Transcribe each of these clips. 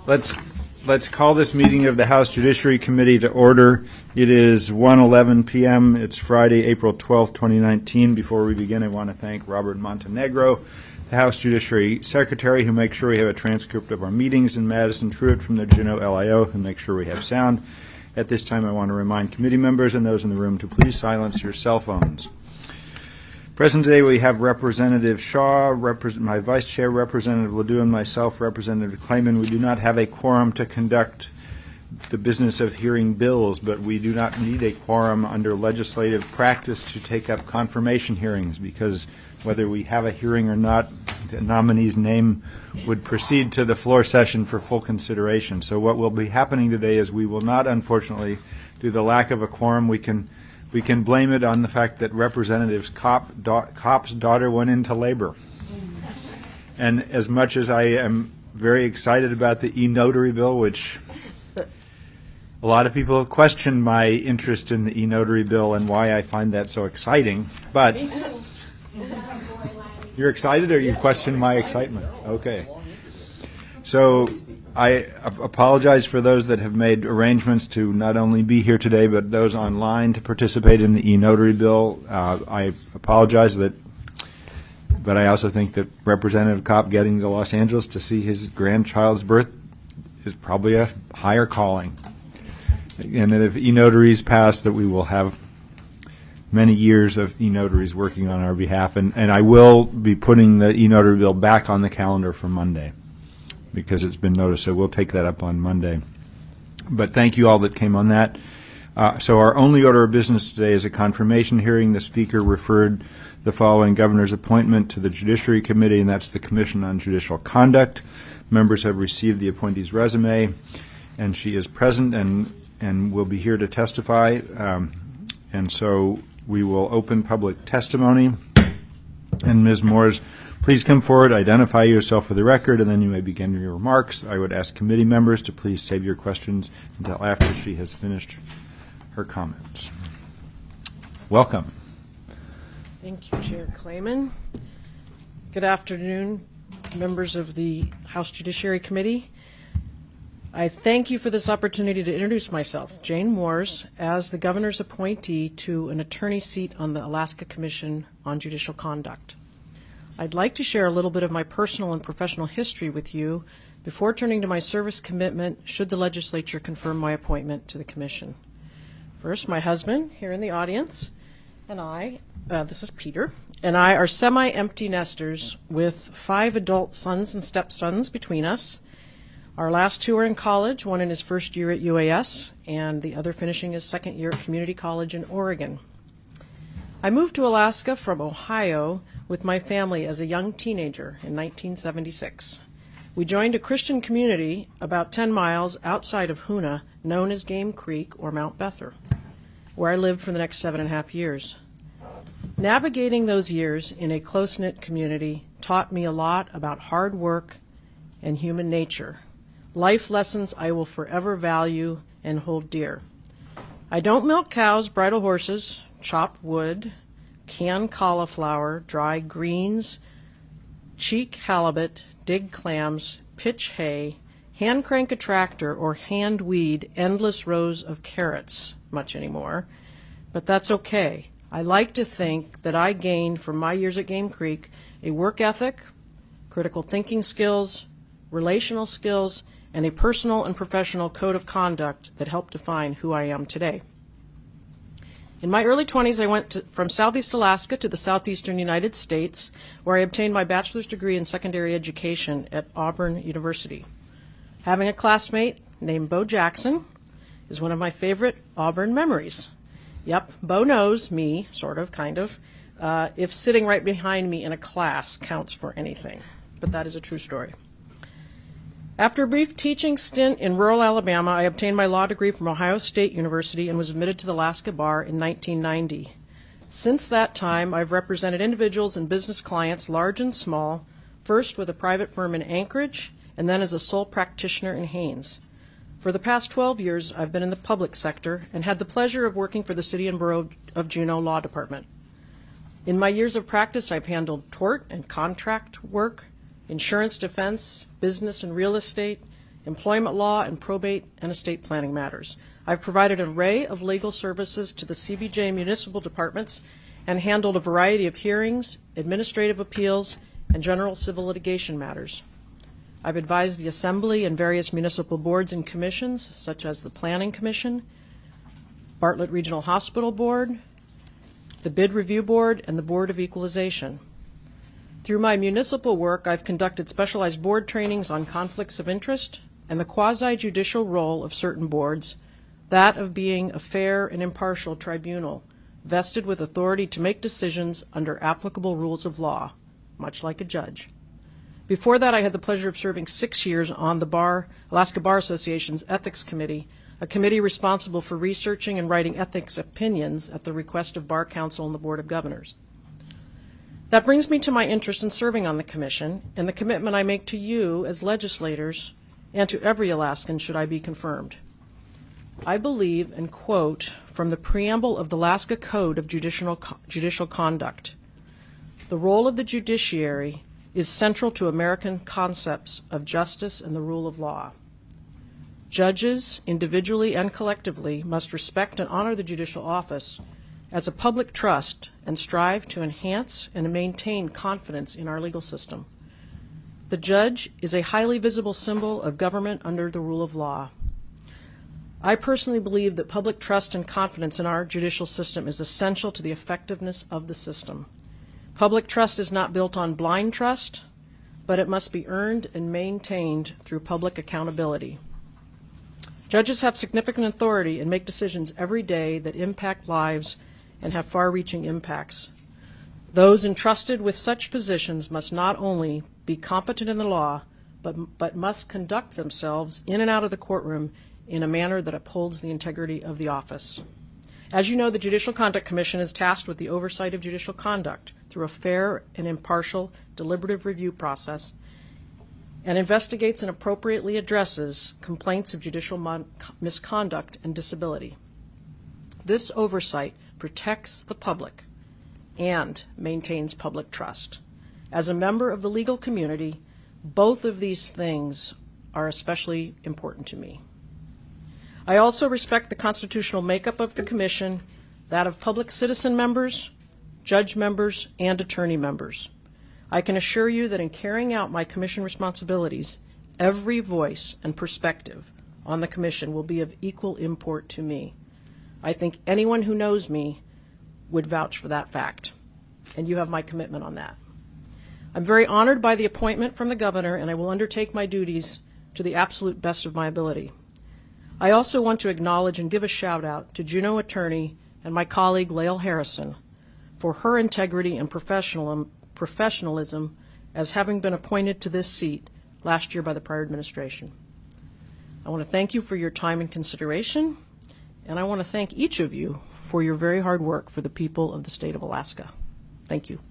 Let's call this meeting of the House Judiciary Committee to order. It is 1:11 p.m. It's Friday, April 12, 2019. Before we begin, I want to thank Robert Montenegro, the House Judiciary Secretary, who makes sure we have a transcript of our meetings, and Madison Truitt from the Juneau LIO, who makes sure we have sound. At this time, I want to remind committee members and those in the room to please silence your cell phones. Present today, we have Representative Shaw, my Vice Chair, Representative Ledoux, and myself, Representative Clayman. We do not have a quorum to conduct the business of hearing bills, but we do not need a quorum under legislative practice to take up confirmation hearings, because whether we have a hearing or not, the nominee's name would proceed to the floor session for full consideration. So what will be happening today is we will not, unfortunately, due to the lack of a quorum, we can blame it on the fact that Representative Kopp's daughter went into labor. And as much as I am very excited about the e-notary bill, which a lot of people have questioned my interest in the e-notary bill and why I find that so exciting, but you're excited or you question my excitement? Okay. So I apologize for those that have made arrangements to not only be here today, but those online to participate in the e-notary bill. I apologize but I also think that Representative Kopp getting to Los Angeles to see his grandchild's birth is probably a higher calling. And that if e-notaries pass, that we will have many years of e-notaries working on our behalf. And I will be putting the e-notary bill back on the calendar for Monday, because it's been noticed, so we'll take that up on Monday. But thank you all that came on that. So our only order of business today is a confirmation hearing. The Speaker referred the following governor's appointment to the Judiciary Committee, and that's the Commission on Judicial Conduct. Members have received the appointee's resume, and she is present and will be here to testify. And so we will open public testimony. And Ms. Moores, please come forward, identify yourself for the record, and then you may begin your remarks. I would ask committee members to please save your questions until after she has finished her comments. Welcome. Thank you, Chair Clayman. Good afternoon, members of the House Judiciary Committee. I thank you for this opportunity to introduce myself, Jane Moores, as the governor's appointee to an attorney seat on the Alaska Commission on Judicial Conduct. I'd like to share a little bit of my personal and professional history with you before turning to my service commitment should the legislature confirm my appointment to the commission. First, my husband, here in the audience, and I, this is Peter, and I are semi-empty nesters with 5 adult sons and stepsons between us. Our last 2 are in college, one in his first year at UAS, and the other finishing his second year at community college in Oregon. I moved to Alaska from Ohio with my family as a young teenager in 1976. We joined a Christian community about 10 miles outside of Hoonah, known as Game Creek or Mount Bether, where I lived for the next 7.5 years. Navigating those years in a close-knit community taught me a lot about hard work and human nature, life lessons I will forever value and hold dear. I don't milk cows, bridle horses, chop wood, can cauliflower, dry greens, cheek halibut, dig clams, pitch hay, hand crank a tractor, or hand weed endless rows of carrots much anymore. But that's okay. I like to think that I gained from my years at Game Creek a work ethic, critical thinking skills, relational skills, and a personal and professional code of conduct that helped define who I am today. In my early 20s, I went from Southeast Alaska to the southeastern United States, where I obtained my bachelor's degree in secondary education at Auburn University. Having a classmate named Bo Jackson is one of my favorite Auburn memories. Yep, Bo knows me, sort of, kind of, if sitting right behind me in a class counts for anything. But that is a true story. After a brief teaching stint in rural Alabama, I obtained my law degree from Ohio State University and was admitted to the Alaska Bar in 1990. Since that time, I've represented individuals and business clients, large and small, first with a private firm in Anchorage, and then as a sole practitioner in Haines. For the past 12 years, I've been in the public sector and had the pleasure of working for the City and Borough of Juneau Law Department. In my years of practice, I've handled tort and contract work, insurance defense, business and real estate, employment law, and probate and estate planning matters. I've provided an array of legal services to the CBJ municipal departments and handled a variety of hearings, administrative appeals, and general civil litigation matters. I've advised the Assembly and various municipal boards and commissions, such as the Planning Commission, Bartlett Regional Hospital Board, the Bid Review Board, and the Board of Equalization. Through my municipal work, I've conducted specialized board trainings on conflicts of interest and the quasi-judicial role of certain boards, that of being a fair and impartial tribunal, vested with authority to make decisions under applicable rules of law, much like a judge. Before that, I had the pleasure of serving 6 years on the Alaska Bar Association's Ethics Committee, a committee responsible for researching and writing ethics opinions at the request of Bar Council and the Board of Governors. That brings me to my interest in serving on the Commission and the commitment I make to you as legislators and to every Alaskan should I be confirmed. I believe, and quote from the preamble of the Alaska Code of Judicial Conduct, the role of the judiciary is central to American concepts of justice and the rule of law. Judges, individually and collectively, must respect and honor the judicial office as a public trust and strive to enhance and maintain confidence in our legal system. The judge is a highly visible symbol of government under the rule of law. I personally believe that public trust and confidence in our judicial system is essential to the effectiveness of the system. Public trust is not built on blind trust, but it must be earned and maintained through public accountability. Judges have significant authority and make decisions every day that impact lives and have far-reaching impacts. Those entrusted with such positions must not only be competent in the law, but must conduct themselves in and out of the courtroom in a manner that upholds the integrity of the office. As you know, the Judicial Conduct Commission is tasked with the oversight of judicial conduct through a fair and impartial deliberative review process and investigates and appropriately addresses complaints of judicial misconduct and disability. This oversight protects the public and maintains public trust. As a member of the legal community, both of these things are especially important to me. I also respect the constitutional makeup of the Commission, that of public citizen members, judge members, and attorney members. I can assure you that in carrying out my Commission responsibilities, every voice and perspective on the Commission will be of equal import to me. I think anyone who knows me would vouch for that fact, and you have my commitment on that. I'm very honored by the appointment from the Governor, and I will undertake my duties to the absolute best of my ability. I also want to acknowledge and give a shout-out to Juneau Attorney and my colleague, Lael Harrison, for her integrity and professionalism as having been appointed to this seat last year by the prior administration. I want to thank you for your time and consideration, and I want to thank each of you for your very hard work for the people of the state of Alaska. Thank you.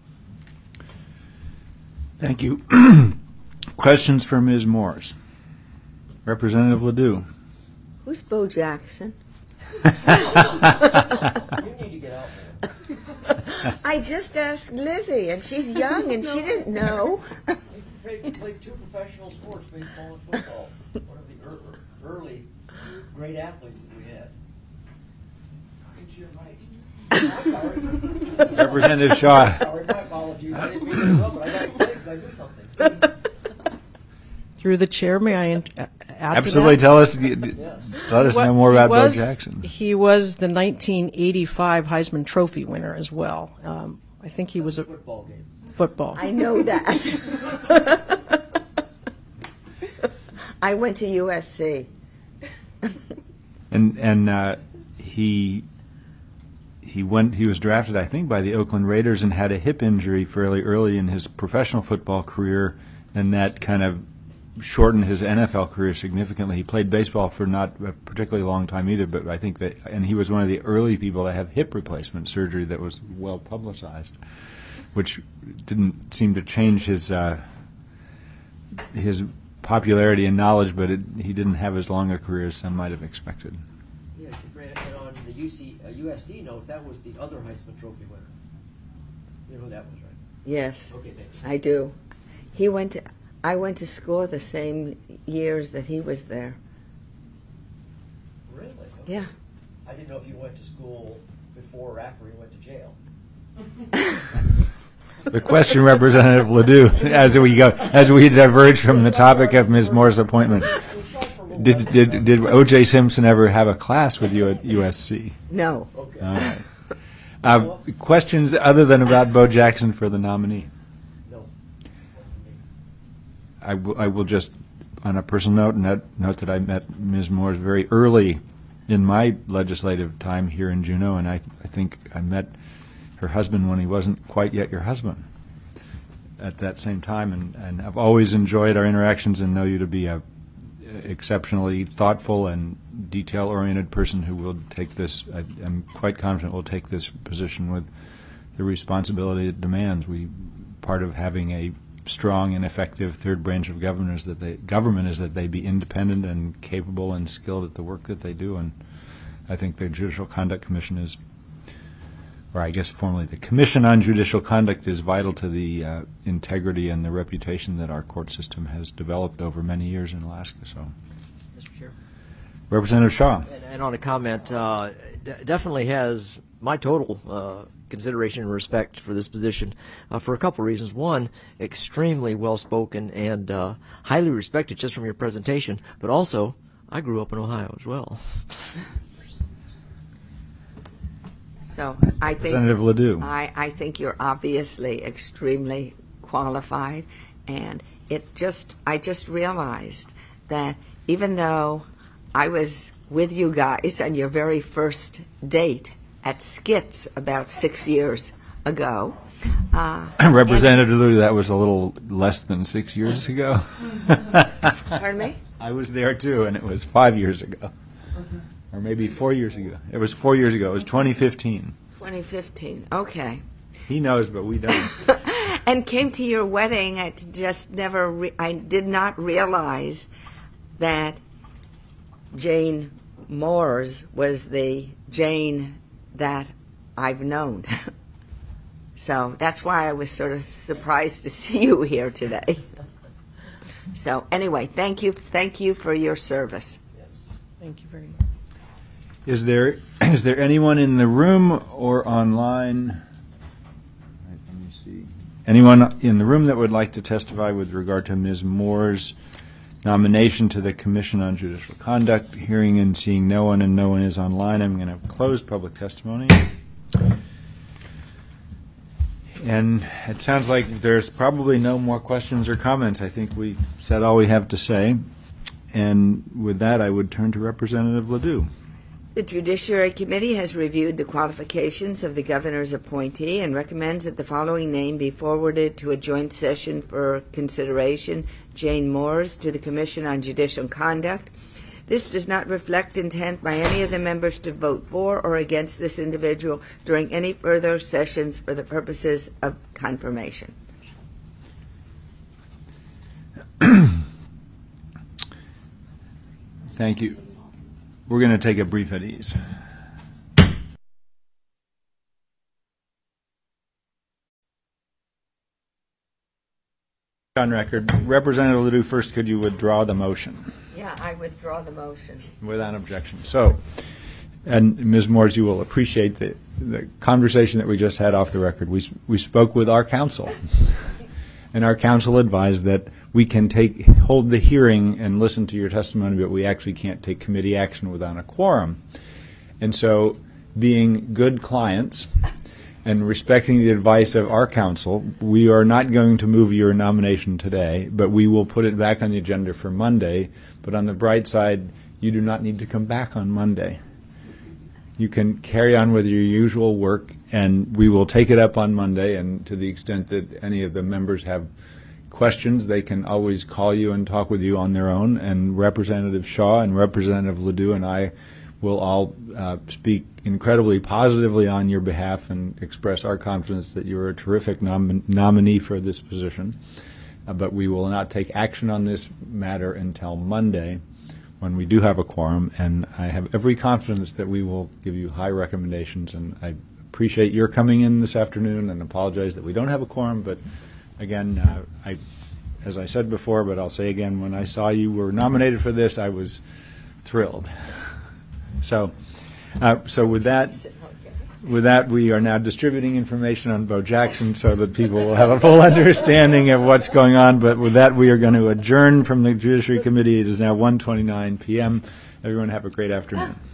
Thank you. Questions for Ms. Morse? Representative Ledoux. Who's Bo Jackson? You need to get out there. I just asked Lizzie, and she's young, and she didn't know. He played two professional sports, baseball and football. One of the early great athletes that we had. Talking to your mic. I'm sorry. Representative Shaw. Sorry, my apologies. I didn't mean to interrupt, but I got excited because I knew something. Through the chair, may I add Absolutely. to that? Tell us. Let us know more about Bo Jackson. He was the 1985 Heisman Trophy winner as well. I think he was a Football game. football. I know that. I went to USC. And he was drafted, I think, by the Oakland Raiders and had a hip injury fairly early in his professional football career, and that kind of shortened his NFL career significantly. He played baseball for not a particularly long time either, but I think that, and he was one of the early people to have hip replacement surgery that was well publicized, which didn't seem to change his popularity and knowledge, but he didn't have as long a career as some might have expected. Yeah, and on the USC note, that was the other Heisman Trophy winner. You know who that was, right? Yes, Okay, thank you. I do. He went to, I went to school the same years that he was there. Really? Yeah. I didn't know if you went to school before or after you went to jail. The question, Representative Ledoux, as we diverge from the topic of Ms. Moore's appointment, did O.J. Simpson ever have a class with you at USC? No. Okay. All right. Questions other than about Bo Jackson for the nominee? No. I will just, on a personal note that I met Ms. Moore very early in my legislative time here in Juneau, and I think I met her husband when he wasn't quite yet your husband at that same time, and I've always enjoyed our interactions and know you to be a exceptionally thoughtful and detail-oriented person who will take this, I'm quite confident will take this position with the responsibility it demands. Part of having a strong and effective third branch of government is that they be independent and capable and skilled at the work that they do, and I think the Judicial Conduct Commission is, or I guess formerly the Commission on Judicial Conduct, is vital to the integrity and the reputation that our court system has developed over many years in Alaska. So, Mr. Chair. Representative Shaw. And on a comment, definitely has my total consideration and respect for this position for a couple of reasons. One, extremely well-spoken and highly respected just from your presentation, but also I grew up in Ohio as well. So I think Representative Ledoux. I think you're obviously extremely qualified, and I just realized that even though I was with you guys on your very first date at Skits about 6 years ago. Representative Ledoux, that was a little less than 6 years ago. Pardon me? I was there too, and it was 5 years ago. Or maybe 4 years ago. It was 4 years ago. It was 2015. 2015. Okay. He knows, but we don't. And came to your wedding. I just never. I did not realize that Jane Moore's was the Jane that I've known. So that's why I was sort of surprised to see you here today. So anyway, thank you for your service. Thank you very much. Is there anyone in the room or online? Right, let me see. Anyone in the room that would like to testify with regard to Ms. Moore's nomination to the Commission on Judicial Conduct? Hearing and seeing no one, and no one is online, I'm going to close public testimony. And it sounds like there's probably no more questions or comments. I think we said all we have to say. And with that, I would turn to Representative Ledoux. The Judiciary Committee has reviewed the qualifications of the governor's appointee and recommends that the following name be forwarded to a joint session for consideration: Jane Moore's to the Commission on Judicial Conduct. This does not reflect intent by any of the members to vote for or against this individual during any further sessions for the purposes of confirmation. Thank you. We're going to take a brief at ease. On record, Representative Ledoux, first, could you withdraw the motion? Yeah, I withdraw the motion. Without objection. So, and Ms. Moores, you will appreciate the conversation that we just had off the record. We spoke with our counsel, and our counsel advised that we can hold the hearing and listen to your testimony, but we actually can't take committee action without a quorum. And so, being good clients and respecting the advice of our counsel, we are not going to move your nomination today, but we will put it back on the agenda for Monday. But on the bright side, you do not need to come back on Monday. You can carry on with your usual work, and we will take it up on Monday. And to the extent that any of the members have questions, they can always call you and talk with you on their own. And Representative Shaw and Representative Ledoux and I will all speak incredibly positively on your behalf and express our confidence that you're a terrific nominee for this position. But we will not take action on this matter until Monday, when we do have a quorum, and I have every confidence that we will give you high recommendations. And I appreciate your coming in this afternoon and apologize that we don't have a quorum, but again, I as I said before, but I'll say again, when I saw you were nominated for this, I was thrilled. So with that, we are now distributing information on Bo Jackson so that people will have a full understanding of what's going on. But with that, we are going to adjourn from the Judiciary Committee. It is now 1:29 p.m. Everyone have a great afternoon.